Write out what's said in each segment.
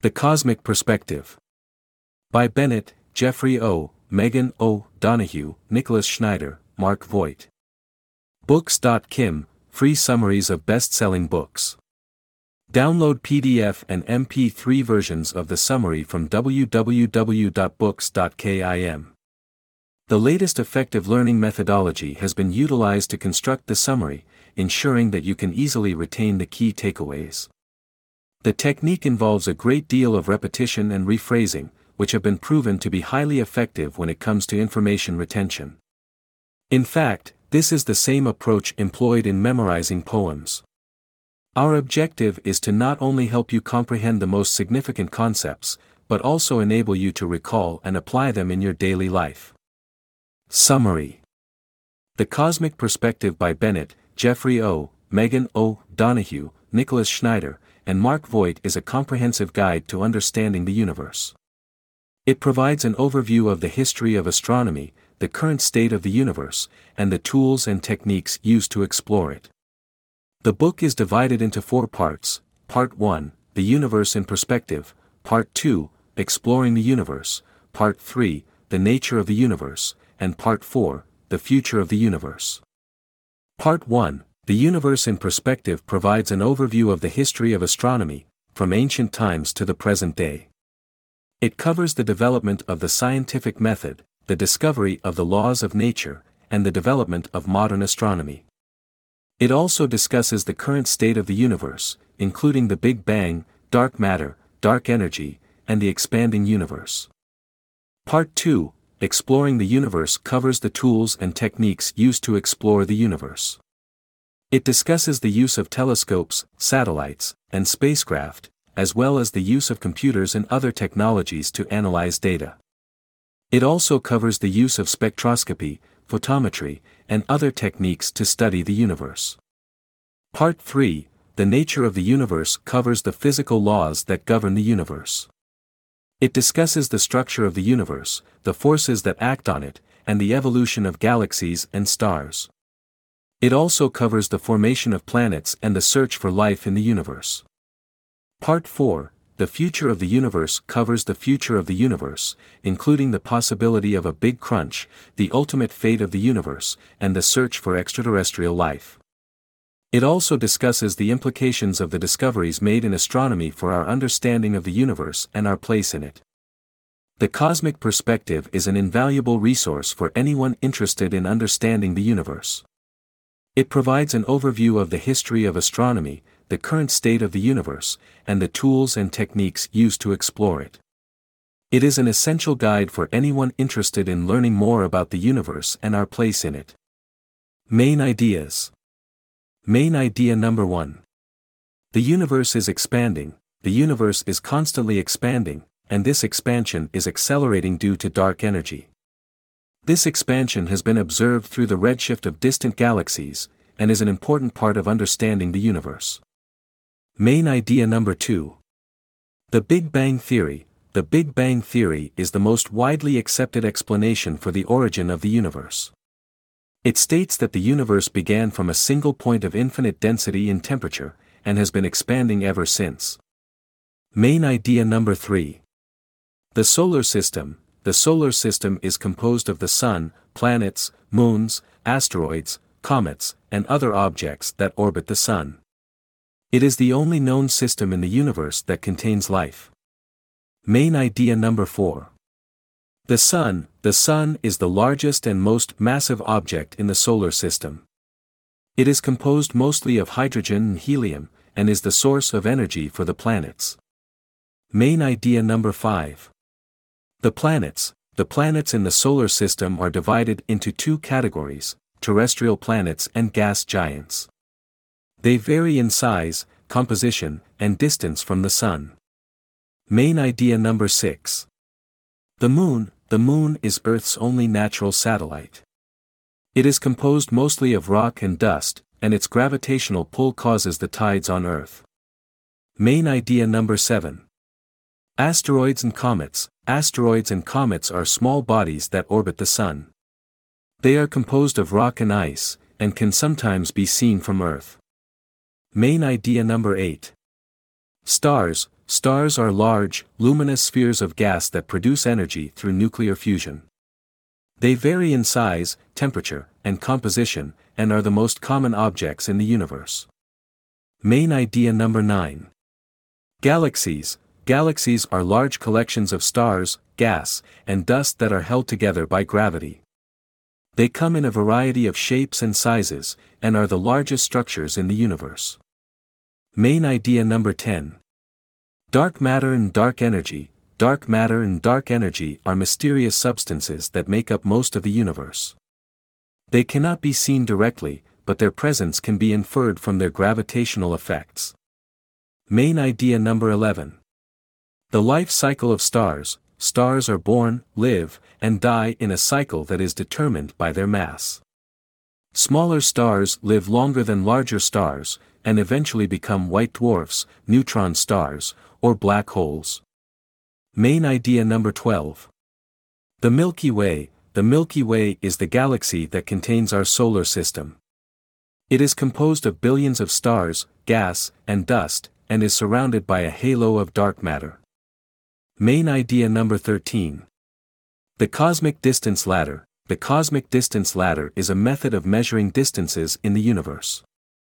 The Cosmic Perspective. By Bennett, Jeffrey O., Megan O. Donahue, Nicholas Schneider, Mark Voigt. Books.kim, free summaries of best-selling books. Download PDF and MP3 versions of the summary from www.books.kim. The latest effective learning methodology has been utilized to construct the summary, ensuring that you can easily retain the key takeaways. The technique involves a great deal of repetition and rephrasing, which have been proven to be highly effective when it comes to information retention. In fact, this is the same approach employed in memorizing poems. Our objective is to not only help you comprehend the most significant concepts, but also enable you to recall and apply them in your daily life. Summary. The Cosmic Perspective by Bennett, Jeffrey O., Megan O. Donahue, Nicholas Schneider, and Mark Voigt is a comprehensive guide to understanding the universe. It provides an overview of the history of astronomy, the current state of the universe, and the tools and techniques used to explore it. The book is divided into 4 parts: Part 1, The Universe in Perspective; Part 2, Exploring the Universe; Part 3, The Nature of the Universe; and Part 4, The Future of the Universe. Part 1, The Universe in Perspective provides an overview of the history of astronomy, from ancient times to the present day. It covers the development of the scientific method, the discovery of the laws of nature, and the development of modern astronomy. It also discusses the current state of the universe, including the Big Bang, dark matter, dark energy, and the expanding universe. Part 2, Exploring the Universe covers the tools and techniques used to explore the universe. It discusses the use of telescopes, satellites, and spacecraft, as well as the use of computers and other technologies to analyze data. It also covers the use of spectroscopy, photometry, and other techniques to study the universe. Part 3, The Nature of the Universe covers the physical laws that govern the universe. It discusses the structure of the universe, the forces that act on it, and the evolution of galaxies and stars. It also covers the formation of planets and the search for life in the universe. Part 4, The Future of the Universe covers the future of the universe, including the possibility of a Big Crunch, the ultimate fate of the universe, and the search for extraterrestrial life. It also discusses the implications of the discoveries made in astronomy for our understanding of the universe and our place in it. The Cosmic Perspective is an invaluable resource for anyone interested in understanding the universe. It provides an overview of the history of astronomy, the current state of the universe, and the tools and techniques used to explore it. It is an essential guide for anyone interested in learning more about the universe and our place in it. Main ideas. Main idea number 1. The universe is expanding, the universe is constantly expanding, and this expansion is accelerating due to dark energy. This expansion has been observed through the redshift of distant galaxies, and is an important part of understanding the universe. Main idea number 2. The Big Bang Theory. The Big Bang Theory is the most widely accepted explanation for the origin of the universe. It states that the universe began from a single point of infinite density in temperature, and has been expanding ever since. Main idea number 3. The Solar System. The Solar System is composed of the Sun, planets, moons, asteroids, comets, and other objects that orbit the Sun. It is the only known system in the universe that contains life. Main idea number 4. The Sun is the largest and most massive object in the Solar System. It is composed mostly of hydrogen and helium, and is the source of energy for the planets. Main idea number 5. The planets in the Solar System are divided into 2 categories: terrestrial planets and gas giants. They vary in size, composition, and distance from the Sun. Main idea number 6. The Moon is Earth's only natural satellite. It is composed mostly of rock and dust, and its gravitational pull causes the tides on Earth. Main idea number 7. Asteroids and comets. Asteroids and comets are small bodies that orbit the Sun. They are composed of rock and ice, and can sometimes be seen from Earth. Main idea number 8. Stars Stars are large, luminous spheres of gas that produce energy through nuclear fusion. They vary in size, temperature, and composition, and are the most common objects in the universe. Main idea number 9. Galaxies. Galaxies are large collections of stars, gas, and dust that are held together by gravity. They come in a variety of shapes and sizes, and are the largest structures in the universe. Main idea number 10. Dark matter and dark energy. Dark matter and dark energy are mysterious substances that make up most of the universe. They cannot be seen directly, but their presence can be inferred from their gravitational effects. Main idea number 11. The life cycle of stars. Stars are born, live, and die in a cycle that is determined by their mass. Smaller stars live longer than larger stars, and eventually become white dwarfs, neutron stars, or black holes. Main idea number 12. The Milky Way. The Milky Way is the galaxy that contains our solar system. It is composed of billions of stars, gas, and dust, and is surrounded by a halo of dark matter. Main idea number 13. The Cosmic Distance Ladder. The Cosmic Distance Ladder is a method of measuring distances in the universe.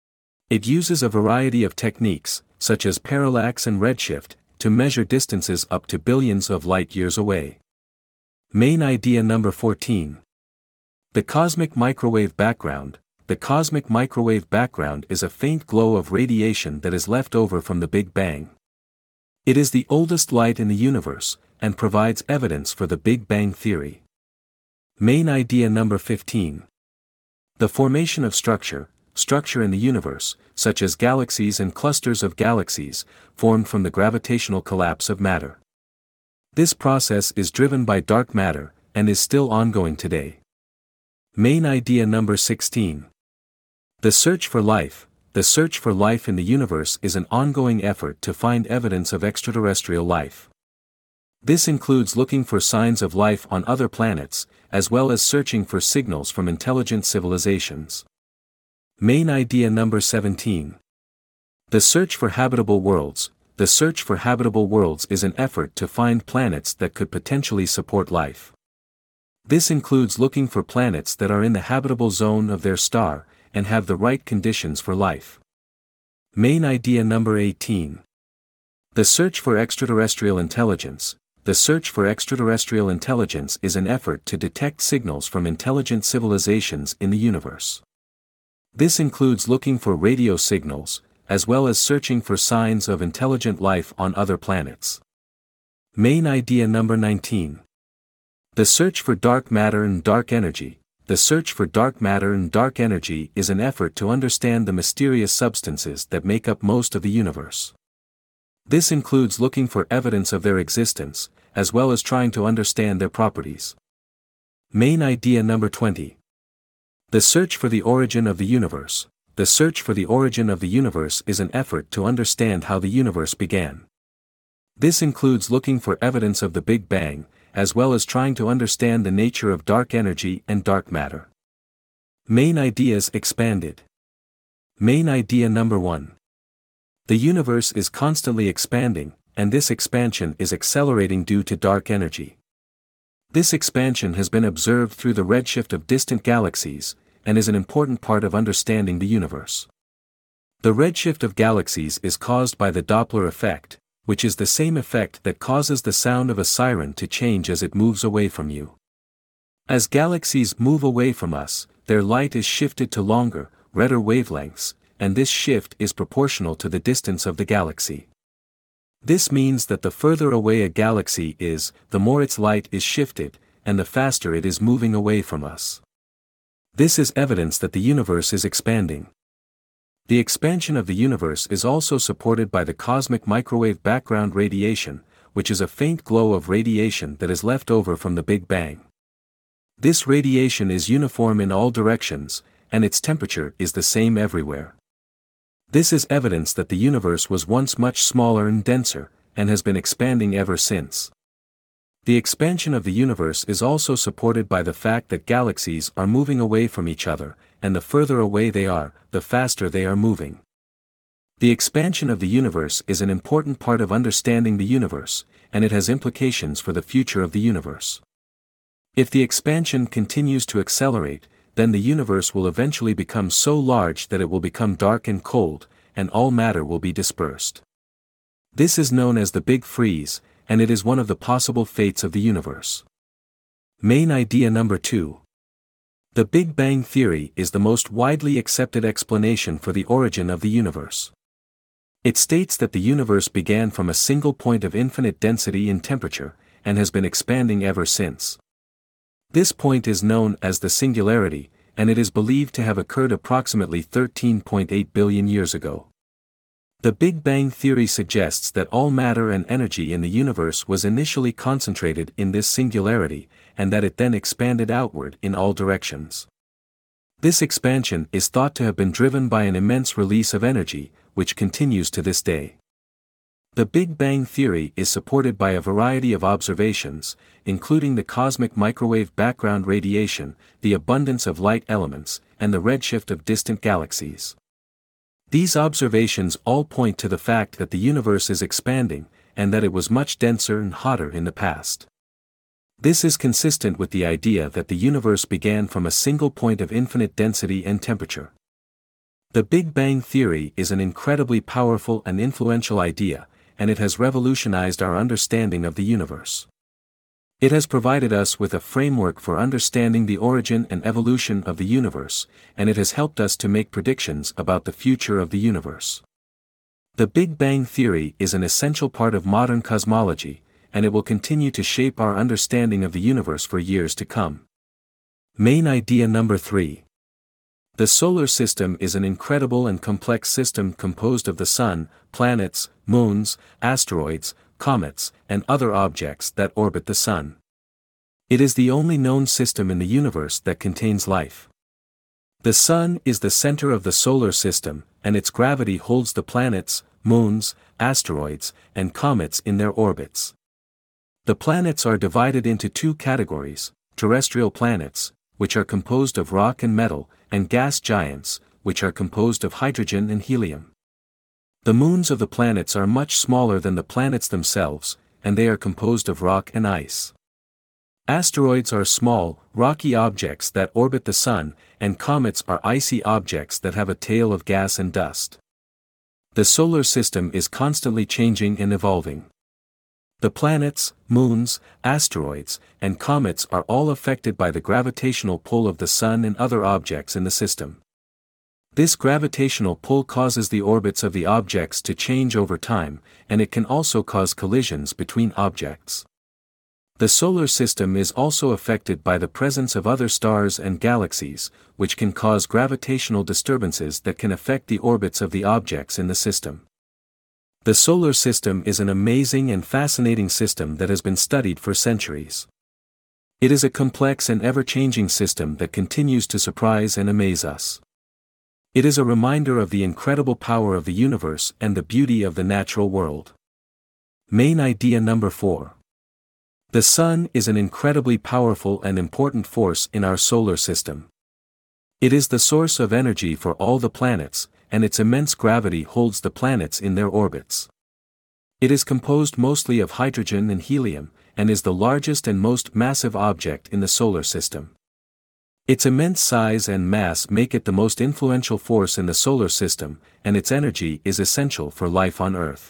It uses a variety of techniques, such as parallax and redshift, to measure distances up to billions of light-years away. Main idea number 14. The Cosmic Microwave Background. The cosmic microwave background is a faint glow of radiation that is left over from the Big Bang. It is the oldest light in the universe, and provides evidence for the Big Bang theory. Main idea number 15. The formation of structure. Structure in the universe, such as galaxies and clusters of galaxies, formed from the gravitational collapse of matter. This process is driven by dark matter, and is still ongoing today. Main idea number 16. The search for life. The search for life in the universe is an ongoing effort to find evidence of extraterrestrial life. This includes looking for signs of life on other planets, as well as searching for signals from intelligent civilizations. Main idea number 17. The search for habitable worlds. The search for habitable worlds is an effort to find planets that could potentially support life. This includes looking for planets that are in the habitable zone of their star, and have the right conditions for life. Main idea number 18. The search for extraterrestrial intelligence. The search for extraterrestrial intelligence is an effort to detect signals from intelligent civilizations in the universe. This includes looking for radio signals, as well as searching for signs of intelligent life on other planets. Main idea number 19. The search for dark matter and dark energy. The search for dark matter and dark energy is an effort to understand the mysterious substances that make up most of the universe. This includes looking for evidence of their existence, as well as trying to understand their properties. Main idea number 20. The search for the origin of the universe. The search for the origin of the universe is an effort to understand how the universe began. This includes looking for evidence of the Big Bang, as well as trying to understand the nature of dark energy and dark matter. Main ideas expanded. Main idea number 1. The universe is constantly expanding, and this expansion is accelerating due to dark energy. This expansion has been observed through the redshift of distant galaxies, and is an important part of understanding the universe. The redshift of galaxies is caused by the Doppler effect, which is the same effect that causes the sound of a siren to change as it moves away from you. As galaxies move away from us, their light is shifted to longer, redder wavelengths, and this shift is proportional to the distance of the galaxy. This means that the further away a galaxy is, the more its light is shifted, and the faster it is moving away from us. This is evidence that the universe is expanding. The expansion of the universe is also supported by the cosmic microwave background radiation, which is a faint glow of radiation that is left over from the Big Bang. This radiation is uniform in all directions, and its temperature is the same everywhere. This is evidence that the universe was once much smaller and denser, and has been expanding ever since. The expansion of the universe is also supported by the fact that galaxies are moving away from each other, and the further away they are, the faster they are moving. The expansion of the universe is an important part of understanding the universe, and it has implications for the future of the universe. If the expansion continues to accelerate, then the universe will eventually become so large that it will become dark and cold, and all matter will be dispersed. This is known as the Big Freeze, and it is one of the possible fates of the universe. Main idea number 2. The Big Bang Theory is the most widely accepted explanation for the origin of the universe. It states that the universe began from a single point of infinite density and temperature, and has been expanding ever since. This point is known as the singularity, and it is believed to have occurred approximately 13.8 billion years ago. The Big Bang Theory suggests that all matter and energy in the universe was initially concentrated in this singularity, and that it then expanded outward in all directions. This expansion is thought to have been driven by an immense release of energy, which continues to this day. The Big Bang Theory is supported by a variety of observations, including the cosmic microwave background radiation, the abundance of light elements, and the redshift of distant galaxies. These observations all point to the fact that the universe is expanding, and that it was much denser and hotter in the past. This is consistent with the idea that the universe began from a single point of infinite density and temperature. The Big Bang Theory is an incredibly powerful and influential idea, and it has revolutionized our understanding of the universe. It has provided us with a framework for understanding the origin and evolution of the universe, and it has helped us to make predictions about the future of the universe. The Big Bang Theory is an essential part of modern cosmology, and it will continue to shape our understanding of the universe for years to come. Main idea number 3. The solar system is an incredible and complex system composed of the sun, planets, moons, asteroids, comets, and other objects that orbit the sun. It is the only known system in the universe that contains life. The sun is the center of the solar system, and its gravity holds the planets, moons, asteroids, and comets in their orbits. The planets are divided into two categories: terrestrial planets, which are composed of rock and metal, and gas giants, which are composed of hydrogen and helium. The moons of the planets are much smaller than the planets themselves, and they are composed of rock and ice. Asteroids are small, rocky objects that orbit the sun, and comets are icy objects that have a tail of gas and dust. The solar system is constantly changing and evolving. The planets, moons, asteroids, and comets are all affected by the gravitational pull of the sun and other objects in the system. This gravitational pull causes the orbits of the objects to change over time, and it can also cause collisions between objects. The solar system is also affected by the presence of other stars and galaxies, which can cause gravitational disturbances that can affect the orbits of the objects in the system. The solar system is an amazing and fascinating system that has been studied for centuries. It is a complex and ever-changing system that continues to surprise and amaze us. It is a reminder of the incredible power of the universe and the beauty of the natural world. Main idea number 4. The sun is an incredibly powerful and important force in our solar system. It is the source of energy for all the planets, and its immense gravity holds the planets in their orbits. It is composed mostly of hydrogen and helium, and is the largest and most massive object in the solar system. Its immense size and mass make it the most influential force in the solar system, and its energy is essential for life on Earth.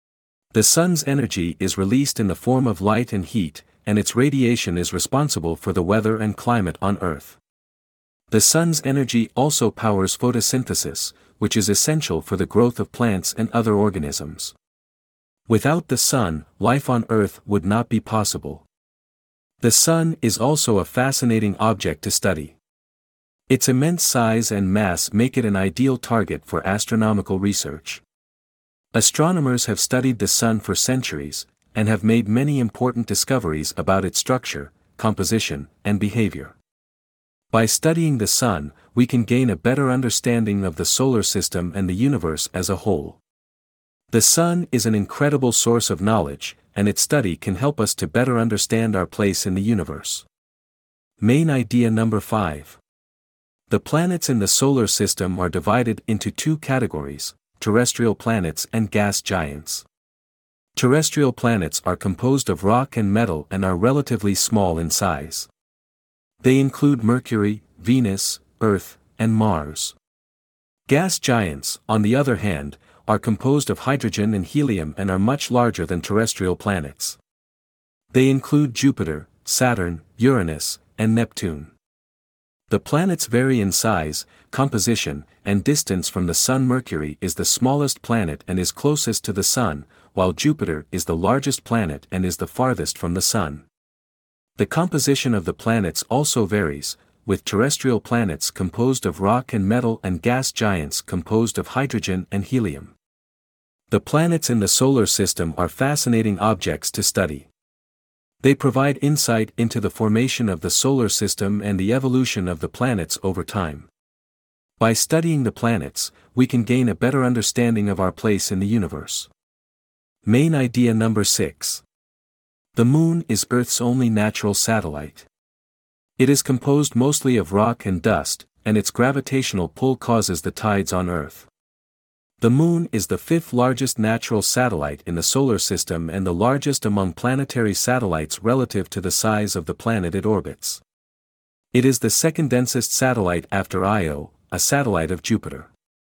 The sun's energy is released in the form of light and heat, and its radiation is responsible for the weather and climate on Earth. The sun's energy also powers photosynthesis, which is essential for the growth of plants and other organisms. Without the sun, life on Earth would not be possible. The sun is also a fascinating object to study. Its immense size and mass make it an ideal target for astronomical research. Astronomers have studied the sun for centuries, and have made many important discoveries about its structure, composition, and behavior. By studying the sun, we can gain a better understanding of the solar system and the universe as a whole. The sun is an incredible source of knowledge, and its study can help us to better understand our place in the universe. Main idea number 5. The planets in the solar system are divided into two categories: terrestrial planets and gas giants. Terrestrial planets are composed of rock and metal and are relatively small in size. They include Mercury, Venus, Earth, and Mars. Gas giants, on the other hand, are composed of hydrogen and helium and are much larger than terrestrial planets. They include Jupiter, Saturn, Uranus, and Neptune. The planets vary in size, composition, and distance from the Sun. Mercury is the smallest planet and is closest to the Sun, while Jupiter is the largest planet and is the farthest from the Sun. The composition of the planets also varies, with terrestrial planets composed of rock and metal and gas giants composed of hydrogen and helium. The planets in the solar system are fascinating objects to study. They provide insight into the formation of the solar system and the evolution of the planets over time. By studying the planets, we can gain a better understanding of our place in the universe. Main idea number 6. The Moon is Earth's only natural satellite. It is composed mostly of rock and dust, and its gravitational pull causes the tides on Earth. The Moon is the 5th largest natural satellite in the solar system and the largest among planetary satellites relative to the size of the planet it orbits. It is the second densest satellite after Io, a satellite of Jupiter.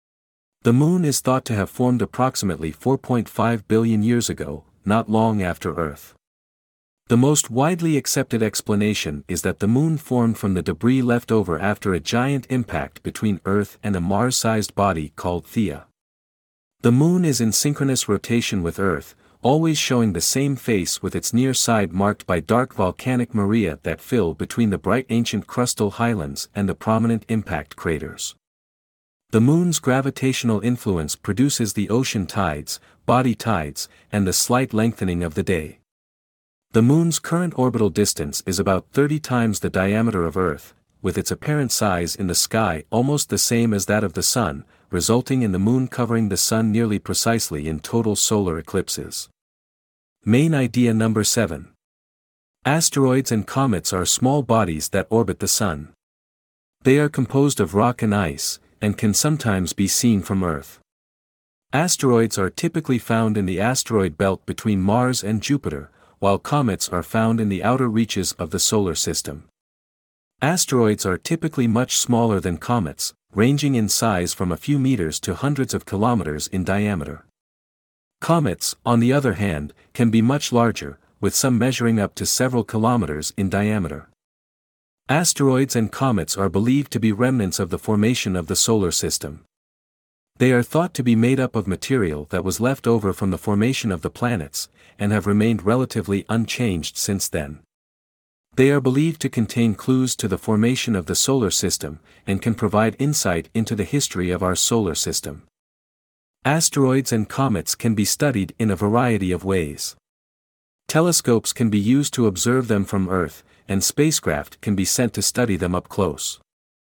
The Moon is thought to have formed approximately 4.5 billion years ago, not long after Earth. The most widely accepted explanation is that the Moon formed from the debris left over after a giant impact between Earth and a Mars-sized body called Theia. The Moon is in synchronous rotation with Earth, always showing the same face with its near side marked by dark volcanic maria that fill between the bright ancient crustal highlands and the prominent impact craters. The Moon's gravitational influence produces the ocean tides, body tides, and the slight lengthening of the day. The Moon's current orbital distance is about 30 times the diameter of Earth, with its apparent size in the sky almost the same as that of the Sun, resulting in the Moon covering the Sun nearly precisely in total solar eclipses. Main idea number 7. Asteroids and comets are small bodies that orbit the Sun. They are composed of rock and ice, and can sometimes be seen from Earth. Asteroids are typically found in the asteroid belt between Mars and Jupiter, while comets are found in the outer reaches of the solar system. Asteroids are typically much smaller than comets, ranging in size from a few meters to hundreds of kilometers in diameter. Comets, on the other hand, can be much larger, with some measuring up to several kilometers in diameter. Asteroids and comets are believed to be remnants of the formation of the solar system. They are thought to be made up of material that was left over from the formation of the planets, and have remained relatively unchanged since then. They are believed to contain clues to the formation of the solar system, and can provide insight into the history of our solar system. Asteroids and comets can be studied in a variety of ways. Telescopes can be used to observe them from Earth, and spacecraft can be sent to study them up close.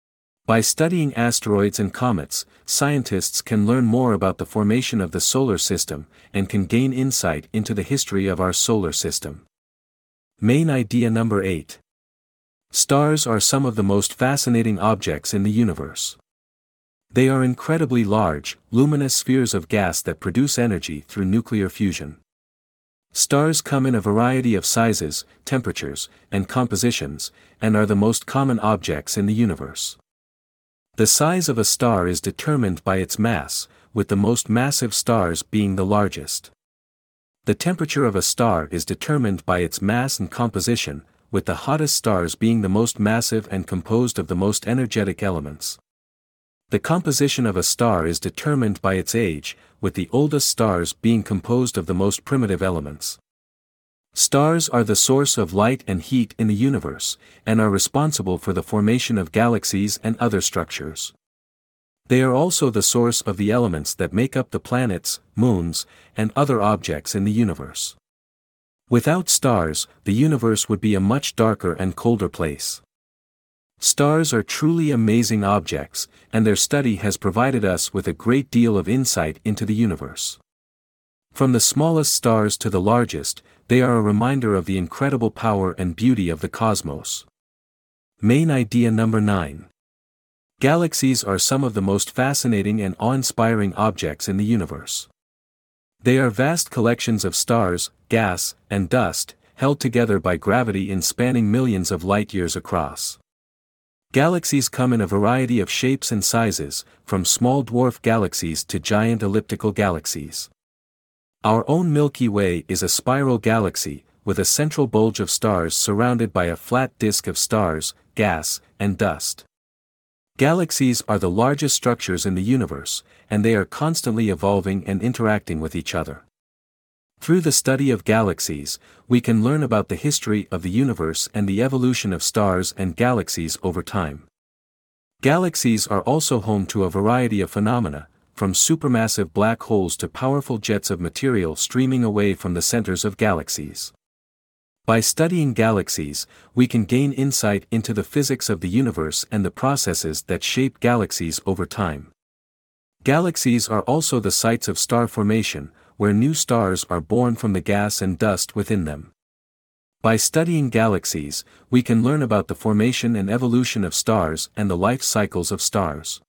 By studying asteroids and comets, scientists can learn more about the formation of the solar system, and can gain insight into the history of our solar system. Main idea number 8. Stars are some of the most fascinating objects in the universe. They are incredibly large, luminous spheres of gas that produce energy through nuclear fusion. Stars come in a variety of sizes, temperatures, and compositions, and are the most common objects in the universe. The size of a star is determined by its mass, with the most massive stars being the largest. The temperature of a star is determined by its mass and composition, with the hottest stars being the most massive and composed of the most energetic elements. The composition of a star is determined by its age, with the oldest stars being composed of the most primitive elements. Stars are the source of light and heat in the universe, and are responsible for the formation of galaxies and other structures. They are also the source of the elements that make up the planets, moons, and other objects in the universe. Without stars, the universe would be a much darker and colder place. Stars are truly amazing objects, and their study has provided us with a great deal of insight into the universe. From the smallest stars to the largest, they are a reminder of the incredible power and beauty of the cosmos. Main idea number 9. Galaxies are some of the most fascinating and awe-inspiring objects in the universe. They are vast collections of stars, gas, and dust, held together by gravity in spanning millions of light-years across. Galaxies come in a variety of shapes and sizes, from small dwarf galaxies to giant elliptical galaxies. Our own Milky Way is a spiral galaxy, with a central bulge of stars surrounded by a flat disk of stars, gas, and dust. Galaxies are the largest structures in the universe, and they are constantly evolving and interacting with each other. Through the study of galaxies, we can learn about the history of the universe and the evolution of stars and galaxies over time. Galaxies are also home to a variety of phenomena, from supermassive black holes to powerful jets of material streaming away from the centers of galaxies. By studying galaxies, we can gain insight into the physics of the universe and the processes that shape galaxies over time. Galaxies are also the sites of star formation, where new stars are born from the gas and dust within them. By studying galaxies, we can learn about the formation and evolution of stars and the life cycles of stars.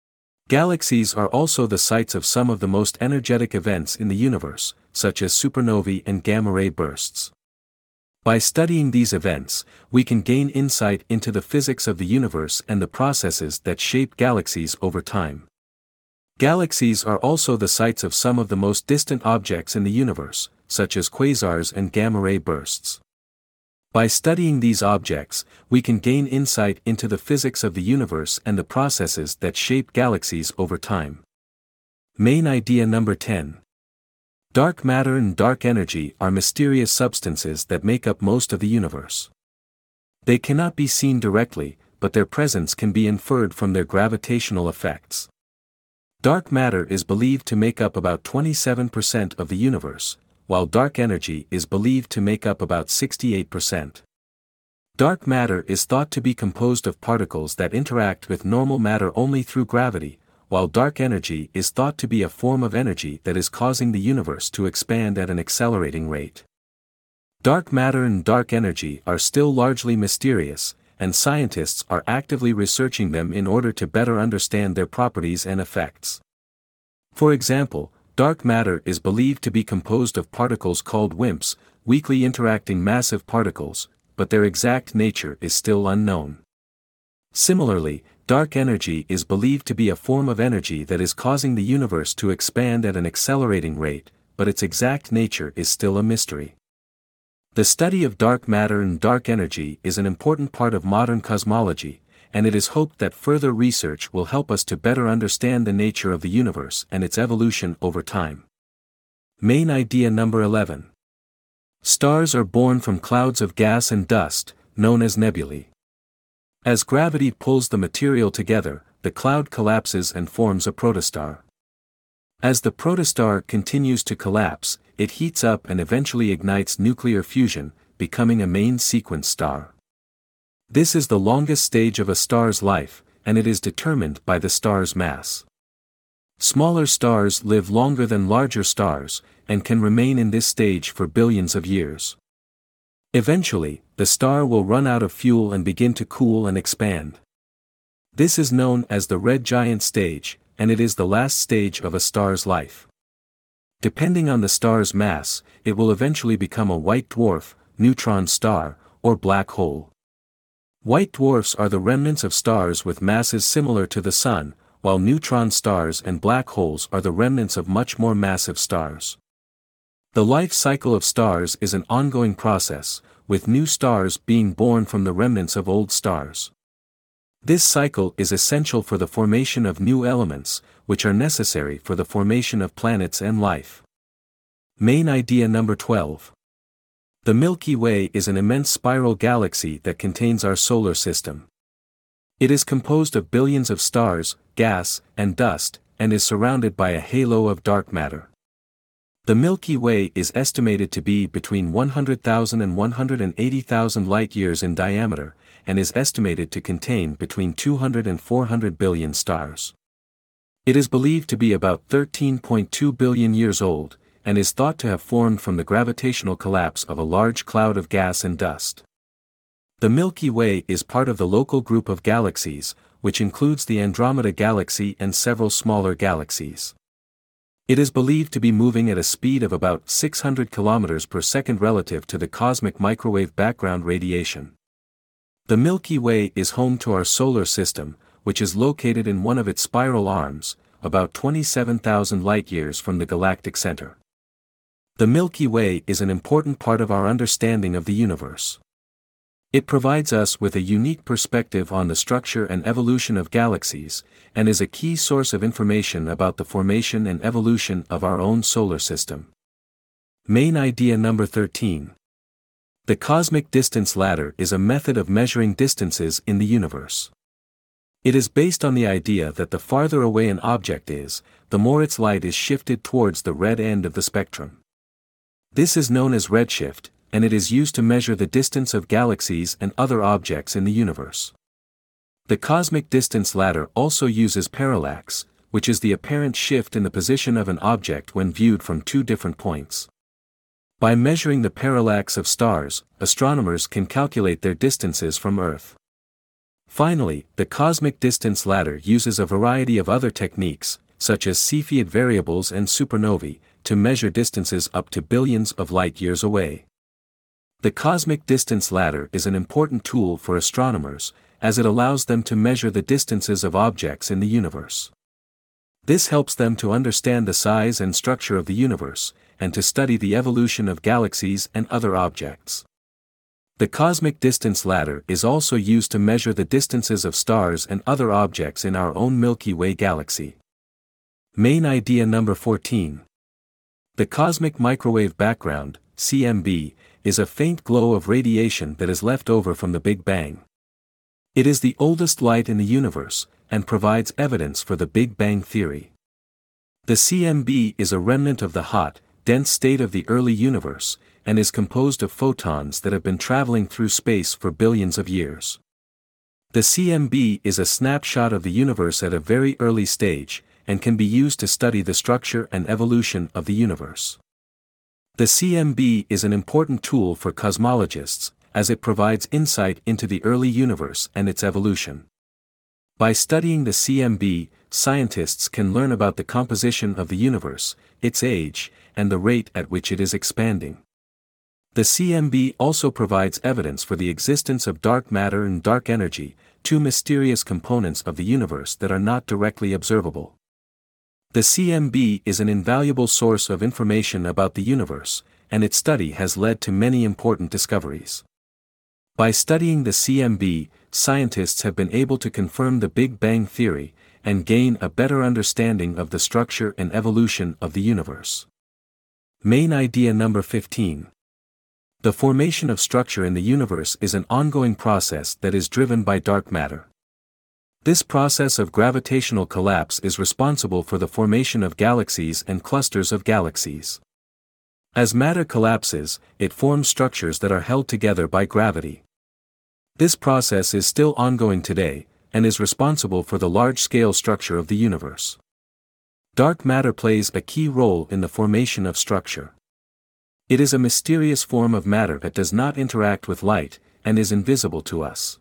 Galaxies are also the sites of some of the most energetic events in the universe, such as supernovae and gamma-ray bursts. By studying these events, we can gain insight into the physics of the universe and the processes that shape galaxies over time. Galaxies are also the sites of some of the most distant objects in the universe, such as quasars and gamma-ray bursts. By studying these objects, we can gain insight into the physics of the universe and the processes that shape galaxies over time. Main idea number 10. Dark matter and dark energy are mysterious substances that make up most of the universe. They cannot be seen directly, but their presence can be inferred from their gravitational effects. Dark matter is believed to make up about 27% of the universe, while dark energy is believed to make up about 68%. Dark matter is thought to be composed of particles that interact with normal matter only through gravity, while dark energy is thought to be a form of energy that is causing the universe to expand at an accelerating rate. Dark matter and dark energy are still largely mysterious, and scientists are actively researching them in order to better understand their properties and effects. For example, dark matter is believed to be composed of particles called WIMPs, weakly interacting massive particles, but their exact nature is still unknown. Similarly, dark energy is believed to be a form of energy that is causing the universe to expand at an accelerating rate, but its exact nature is still a mystery. The study of dark matter and dark energy is an important part of modern cosmology, and it is hoped that further research will help us to better understand the nature of the universe and its evolution over time. Main idea number 11. Stars are born from clouds of gas and dust, known as nebulae. As gravity pulls the material together, the cloud collapses and forms a protostar. As the protostar continues to collapse, it heats up and eventually ignites nuclear fusion, becoming a main sequence star. This is the longest stage of a star's life, and it is determined by the star's mass. Smaller stars live longer than larger stars, and can remain in this stage for billions of years. Eventually, the star will run out of fuel and begin to cool and expand. This is known as the red giant stage, and it is the last stage of a star's life. Depending on the star's mass, it will eventually become a white dwarf, neutron star, or black hole. White dwarfs are the remnants of stars with masses similar to the Sun, while neutron stars and black holes are the remnants of much more massive stars. The life cycle of stars is an ongoing process, with new stars being born from the remnants of old stars. This cycle is essential for the formation of new elements, which are necessary for the formation of planets and life. Main idea number 12. The Milky Way is an immense spiral galaxy that contains our solar system. It is composed of billions of stars, gas, and dust, and is surrounded by a halo of dark matter. The Milky Way is estimated to be between 100,000 and 180,000 light-years in diameter, and is estimated to contain between 200 and 400 billion stars. It is believed to be about 13.2 billion years old, and is thought to have formed from the gravitational collapse of a large cloud of gas and dust. The Milky Way is part of the Local Group of Galaxies, which includes the Andromeda Galaxy and several smaller galaxies. It is believed to be moving at a speed of about 600 kilometers per second relative to the cosmic microwave background radiation. The Milky Way is home to our solar system, which is located in one of its spiral arms, about 27,000 light-years from the galactic center. The Milky Way is an important part of our understanding of the universe. It provides us with a unique perspective on the structure and evolution of galaxies, and is a key source of information about the formation and evolution of our own solar system. Main idea number 13. The cosmic distance ladder is a method of measuring distances in the universe. It is based on the idea that the farther away an object is, the more its light is shifted towards the red end of the spectrum. This is known as redshift, and it is used to measure the distance of galaxies and other objects in the universe. The cosmic distance ladder also uses parallax, which is the apparent shift in the position of an object when viewed from two different points. By measuring the parallax of stars, astronomers can calculate their distances from Earth. Finally, the cosmic distance ladder uses a variety of other techniques, such as Cepheid variables and supernovae, to measure distances up to billions of light-years away. The cosmic distance ladder is an important tool for astronomers, as it allows them to measure the distances of objects in the universe. This helps them to understand the size and structure of the universe, and to study the evolution of galaxies and other objects. The cosmic distance ladder is also used to measure the distances of stars and other objects in our own Milky Way galaxy. Main idea number 14. The cosmic microwave background, CMB, is a faint glow of radiation that is left over from the Big Bang. It is the oldest light in the universe, and provides evidence for the Big Bang theory. The CMB is a remnant of the hot, dense state of the early universe, and is composed of photons that have been traveling through space for billions of years. The CMB is a snapshot of the universe at a very early stage, and can be used to study the structure and evolution of the universe. The CMB is an important tool for cosmologists, as it provides insight into the early universe and its evolution. By studying the CMB, scientists can learn about the composition of the universe, its age, and the rate at which it is expanding. The CMB also provides evidence for the existence of dark matter and dark energy, two mysterious components of the universe that are not directly observable. The CMB is an invaluable source of information about the universe, and its study has led to many important discoveries. By studying the CMB, scientists have been able to confirm the Big Bang theory, and gain a better understanding of the structure and evolution of the universe. Main idea number 15. The formation of structure in the universe is an ongoing process that is driven by dark matter. This process of gravitational collapse is responsible for the formation of galaxies and clusters of galaxies. As matter collapses, it forms structures that are held together by gravity. This process is still ongoing today, and is responsible for the large-scale structure of the universe. Dark matter plays a key role in the formation of structure. It is a mysterious form of matter that does not interact with light, and is invisible to us.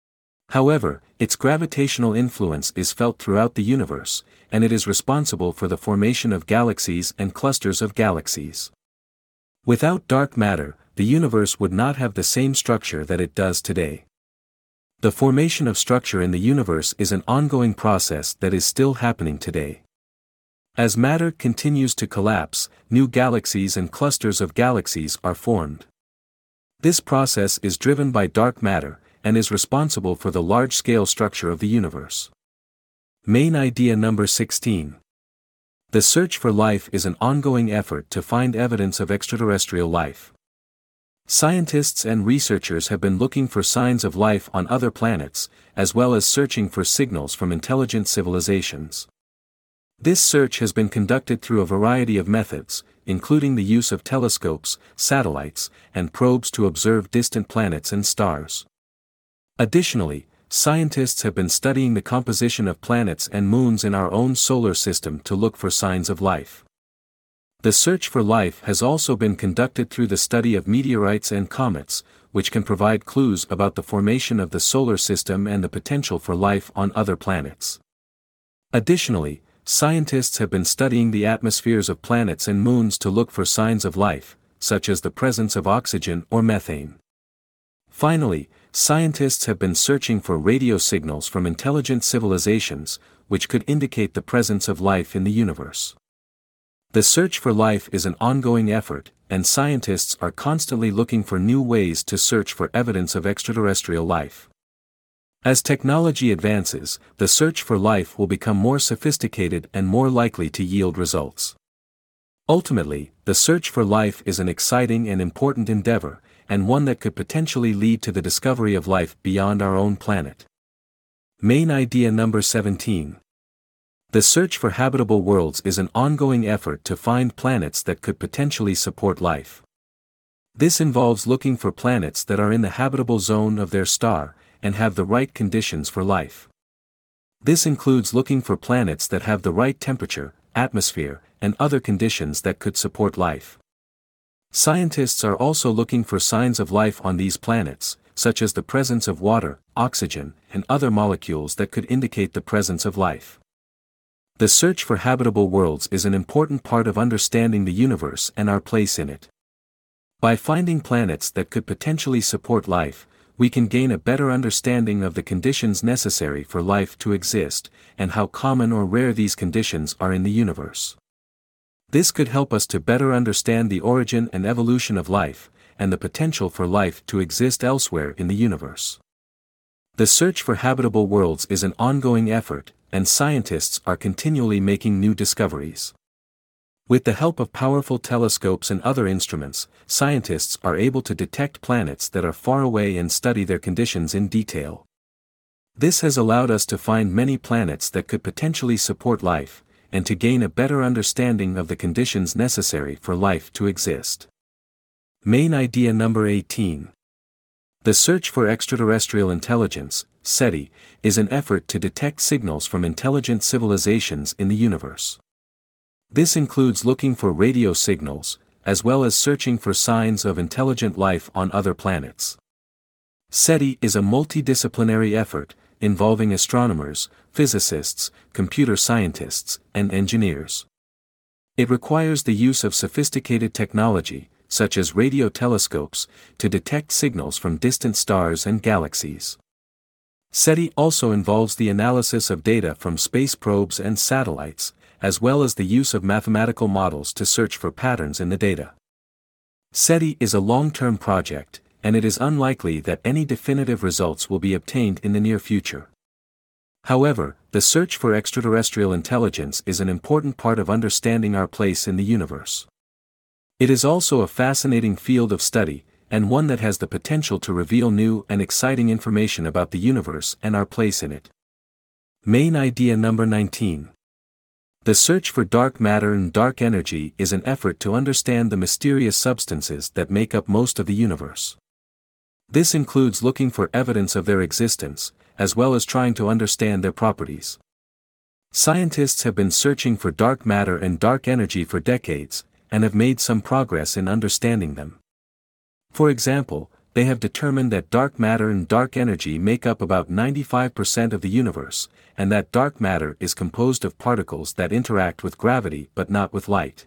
However, its gravitational influence is felt throughout the universe, and it is responsible for the formation of galaxies and clusters of galaxies. Without dark matter, the universe would not have the same structure that it does today. The formation of structure in the universe is an ongoing process that is still happening today. As matter continues to collapse, new galaxies and clusters of galaxies are formed. This process is driven by dark matter, and is responsible for the large-scale structure of the universe. Main idea number 16. The search for life is an ongoing effort to find evidence of extraterrestrial life. Scientists and researchers have been looking for signs of life on other planets, as well as searching for signals from intelligent civilizations. This search has been conducted through a variety of methods, including the use of telescopes, satellites, and probes to observe distant planets and stars. Additionally, scientists have been studying the composition of planets and moons in our own solar system to look for signs of life. The search for life has also been conducted through the study of meteorites and comets, which can provide clues about the formation of the solar system and the potential for life on other planets. Additionally, scientists have been studying the atmospheres of planets and moons to look for signs of life, such as the presence of oxygen or methane. Finally, scientists have been searching for radio signals from intelligent civilizations, which could indicate the presence of life in the universe. The search for life is an ongoing effort, and scientists are constantly looking for new ways to search for evidence of extraterrestrial life. As technology advances, the search for life will become more sophisticated and more likely to yield results. Ultimately, the search for life is an exciting and important endeavor, and one that could potentially lead to the discovery of life beyond our own planet. Main idea number 17. The search for habitable worlds is an ongoing effort to find planets that could potentially support life. This involves looking for planets that are in the habitable zone of their star, and have the right conditions for life. This includes looking for planets that have the right temperature, atmosphere, and other conditions that could support life. Scientists are also looking for signs of life on these planets, such as the presence of water, oxygen, and other molecules that could indicate the presence of life. The search for habitable worlds is an important part of understanding the universe and our place in it. By finding planets that could potentially support life, we can gain a better understanding of the conditions necessary for life to exist, and how common or rare these conditions are in the universe. This could help us to better understand the origin and evolution of life, and the potential for life to exist elsewhere in the universe. The search for habitable worlds is an ongoing effort, and scientists are continually making new discoveries. With the help of powerful telescopes and other instruments, scientists are able to detect planets that are far away and study their conditions in detail. This has allowed us to find many planets that could potentially support life, and to gain a better understanding of the conditions necessary for life to exist. Main idea number 18. The search for extraterrestrial intelligence, SETI, is an effort to detect signals from intelligent civilizations in the universe. This includes looking for radio signals, as well as searching for signs of intelligent life on other planets. SETI is a multidisciplinary effort, involving astronomers, physicists, computer scientists, and engineers. It requires the use of sophisticated technology, such as radio telescopes, to detect signals from distant stars and galaxies. SETI also involves the analysis of data from space probes and satellites, as well as the use of mathematical models to search for patterns in the data. SETI is a long-term project, and it is unlikely that any definitive results will be obtained in the near future. However, the search for extraterrestrial intelligence is an important part of understanding our place in the universe. It is also a fascinating field of study, and one that has the potential to reveal new and exciting information about the universe and our place in it. Main idea number 19. The search for dark matter and dark energy is an effort to understand the mysterious substances that make up most of the universe. This includes looking for evidence of their existence, as well as trying to understand their properties. Scientists have been searching for dark matter and dark energy for decades, and have made some progress in understanding them. For example, they have determined that dark matter and dark energy make up about 95% of the universe, and that dark matter is composed of particles that interact with gravity but not with light.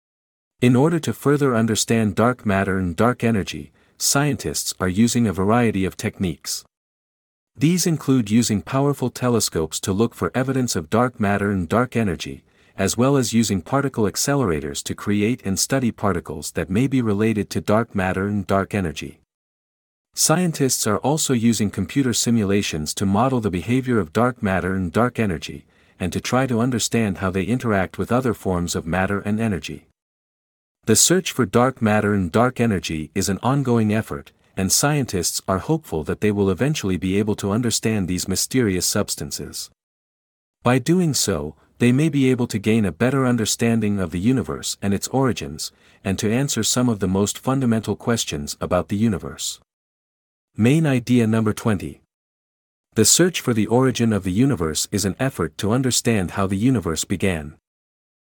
In order to further understand dark matter and dark energy, scientists are using a variety of techniques. These include using powerful telescopes to look for evidence of dark matter and dark energy, as well as using particle accelerators to create and study particles that may be related to dark matter and dark energy. Scientists are also using computer simulations to model the behavior of dark matter and dark energy, and to try to understand how they interact with other forms of matter and energy. The search for dark matter and dark energy is an ongoing effort, and scientists are hopeful that they will eventually be able to understand these mysterious substances. By doing so, they may be able to gain a better understanding of the universe and its origins, and to answer some of the most fundamental questions about the universe. Main idea number 20. The search for the origin of the universe is an effort to understand how the universe began.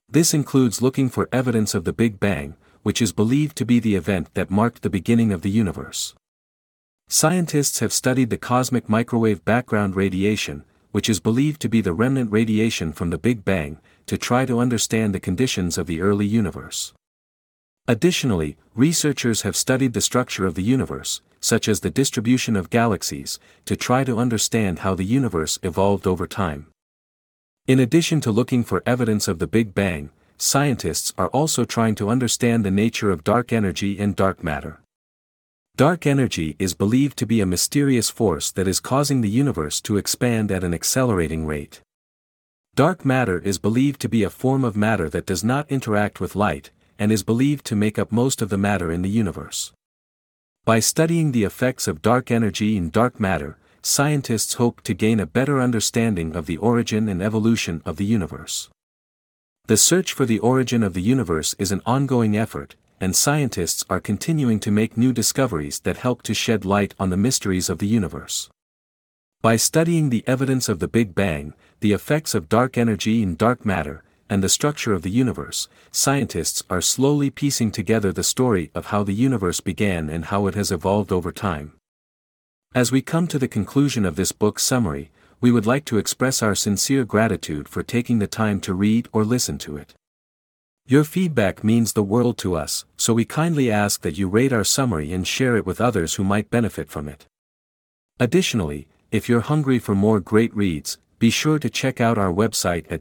This includes looking for evidence of the Big Bang, which is believed to be the event that marked the beginning of the universe. Scientists have studied the cosmic microwave background radiation, which is believed to be the remnant radiation from the Big Bang, to try to understand the conditions of the early universe. Additionally, researchers have studied the structure of the universe, such as the distribution of galaxies, to try to understand how the universe evolved over time. In addition to looking for evidence of the Big Bang, scientists are also trying to understand the nature of dark energy and dark matter. Dark energy is believed to be a mysterious force that is causing the universe to expand at an accelerating rate. Dark matter is believed to be a form of matter that does not interact with light, and is believed to make up most of the matter in the universe. By studying the effects of dark energy and dark matter, scientists hope to gain a better understanding of the origin and evolution of the universe. The search for the origin of the universe is an ongoing effort, and scientists are continuing to make new discoveries that help to shed light on the mysteries of the universe. By studying the evidence of the Big Bang, the effects of dark energy and dark matter, and the structure of the universe, scientists are slowly piecing together the story of how the universe began and how it has evolved over time. As we come to the conclusion of this book summary, we would like to express our sincere gratitude for taking the time to read or listen to it. Your feedback means the world to us, so we kindly ask that you rate our summary and share it with others who might benefit from it. Additionally, if you're hungry for more great reads, be sure to check out our website at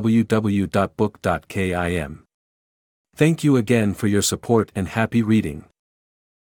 www.book.kim. Thank you again for your support and happy reading.